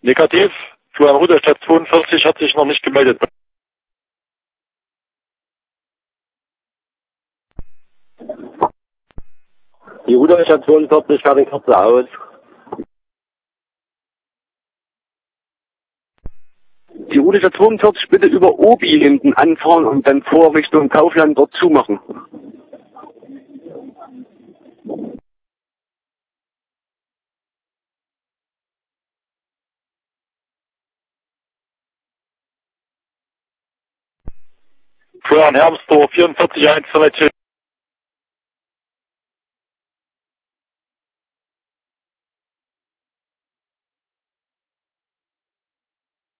Negativ. Florian Rudolstadt 42 hat sich noch nicht gemeldet. Die Rudolstadt 42 fährt in Kürze aus. Die Route der 42 bitte über Obi hinten anfahren und dann vor Richtung Kaufland dort zumachen. Florian Hermsdorf 44 1